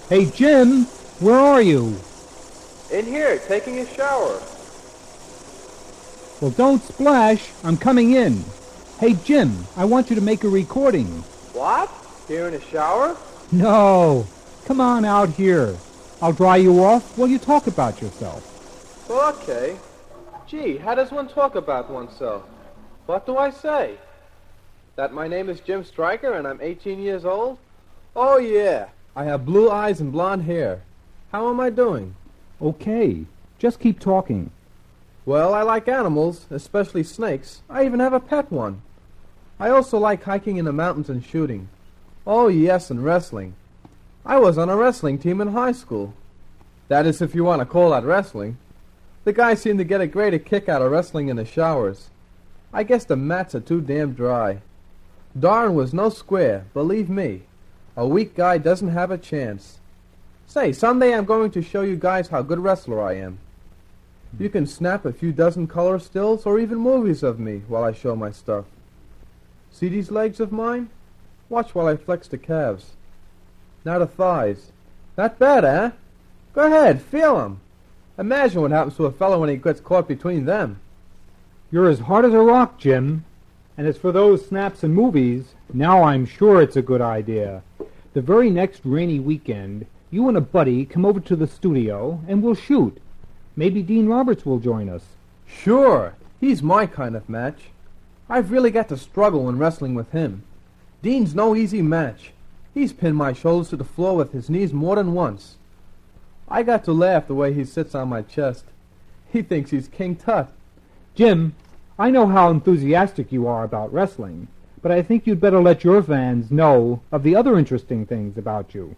Hey, Jim, where are you? In here, taking a shower. Well, don't splash. I'm coming in. Hey, Jim, I want you to make a recording. What? Here in the shower? No. Come on out here. I'll dry you off while you talk about yourself. Well, okay. Gee, how does one talk about oneself? What do I say? That my name is Jim Stryker and I'm 18 years old? Oh, yeah. I have blue eyes and blonde hair. How am I doing? Okay. Just keep talking. Well, I like animals, especially snakes. I even have a pet one. I also like hiking in the mountains and shooting. Oh, yes, and wrestling. I was on a wrestling team in high school. That is, if you want to call that wrestling. The guys seem to get a greater kick out of wrestling in the showers. I guess the mats are too damn dry. Darn was no square, believe me. A weak guy doesn't have a chance. Say, someday I'm going to show you guys how good wrestler I am. You can snap a few dozen color stills or even movies of me while I show my stuff. See these legs of mine? Watch while I flex the calves. Now the thighs. Not bad, eh? Go ahead, feel 'em. Imagine what happens to a fellow when he gets caught between them. You're as hard as a rock, Jim. And as for those snaps and movies, now I'm sure it's a good idea. The very next rainy weekend, you and a buddy come over to the studio and we'll shoot. Maybe Dean Roberts will join us. Sure, he's my kind of match. I've really got to struggle when wrestling with him. Dean's no easy match. He's pinned my shoulders to the floor with his knees more than once. I got to laugh the way he sits on my chest. He thinks he's King Tut. Jim, I know how enthusiastic you are about wrestling, but I think you'd better let your fans know of the other interesting things about you.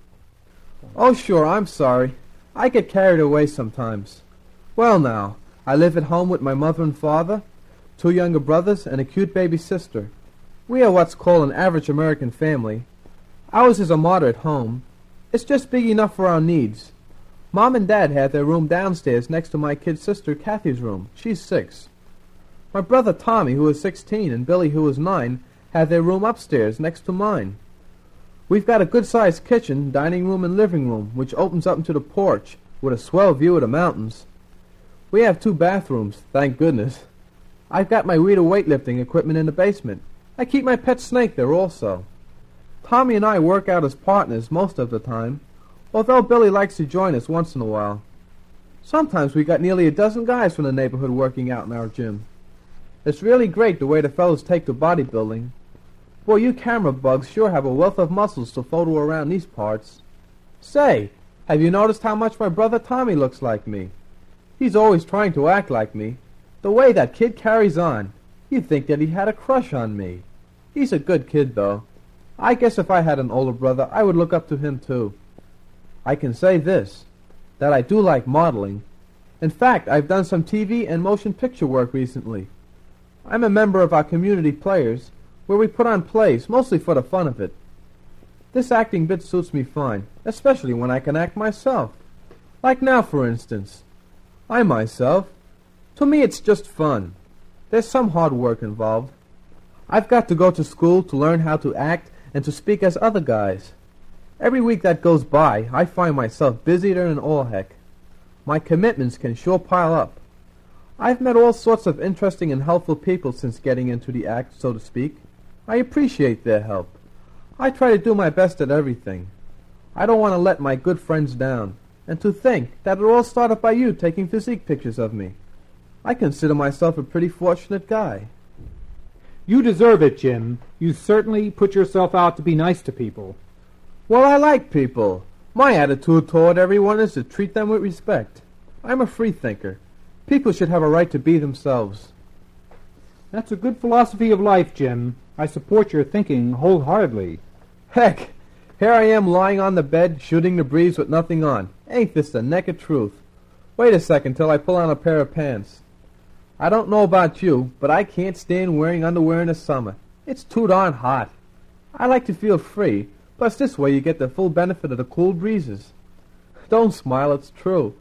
Oh, sure, I'm sorry. I get carried away sometimes. Well, now, I live at home with my mother and father, 2 younger brothers, and a cute baby sister. We are what's called an average American family. Ours is a moderate home. It's just big enough for our needs. Mom and Dad have their room downstairs next to my kid sister Kathy's room. She's 6. My brother Tommy, who is 16, and Billy, who is 9, have their room upstairs next to mine. We've got a good-sized kitchen, dining room, and living room, which opens up into the porch with a swell view of the mountains. We have 2 bathrooms, thank goodness. I've got my Rita weightlifting equipment in the basement. I keep my pet snake there also. Tommy and I work out as partners most of the time, although Billy likes to join us once in a while. Sometimes we got nearly a dozen guys from the neighborhood working out in our gym. It's really great the way the fellows take to bodybuilding. Boy, you camera bugs sure have a wealth of muscles to photo around these parts. Say, have you noticed how much my brother Tommy looks like me? He's always trying to act like me. The way that kid carries on, you'd think that he had a crush on me. He's a good kid, though. I guess if I had an older brother, I would look up to him, too. I can say this, that I do like modeling. In fact, I've done some TV and motion picture work recently. I'm a member of our community players, where we put on plays, mostly for the fun of it. This acting bit suits me fine, especially when I can act myself. Like now, for instance. I myself. To me, it's just fun. There's some hard work involved. I've got to go to school to learn how to act and to speak as other guys. Every week that goes by, I find myself busier than all heck. My commitments can sure pile up. I've met all sorts of interesting and helpful people since getting into the act, so to speak. I appreciate their help. I try to do my best at everything. I don't want to let my good friends down. And to think that it all started by you taking physique pictures of me. I consider myself a pretty fortunate guy. You deserve it, Jim. You certainly put yourself out to be nice to people. Well, I like people. My attitude toward everyone is to treat them with respect. I'm a free thinker. People should have a right to be themselves. That's a good philosophy of life, Jim. I support your thinking wholeheartedly. Heck, here I am lying on the bed, shooting the breeze with nothing on. Ain't this the naked truth? Wait a second till I pull on a pair of pants. I don't know about you, but I can't stand wearing underwear in the summer. It's too darn hot. I like to feel free, plus this way you get the full benefit of the cool breezes. Don't smile, it's true.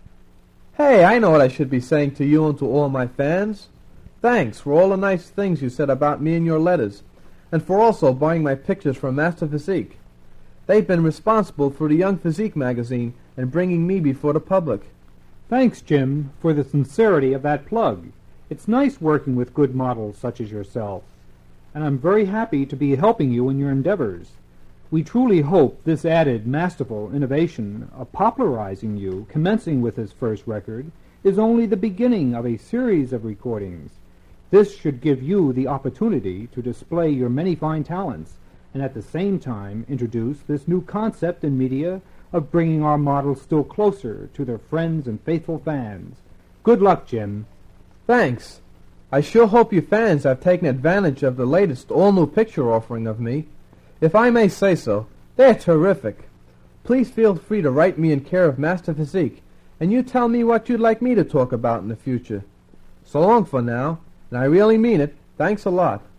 Hey, I know what I should be saying to you and to all my fans. Thanks for all the nice things you said about me in your letters, and for also buying my pictures from Master Physique. They've been responsible for the Young Physique magazine and bringing me before the public. Thanks, Jim, for the sincerity of that plug. It's nice working with good models such as yourself, and I'm very happy to be helping you in your endeavors. We truly hope this added masterful innovation of popularizing you, commencing with his first record, is only the beginning of a series of recordings. This should give you the opportunity to display your many fine talents and at the same time introduce this new concept in media of bringing our models still closer to their friends and faithful fans. Good luck, Jim. Thanks. I sure hope you fans have taken advantage of the latest all-new picture offering of me. If I may say so, they're terrific. Please feel free to write me in care of Master Physique, and you tell me what you'd like me to talk about in the future. So long for now, and I really mean it. Thanks a lot.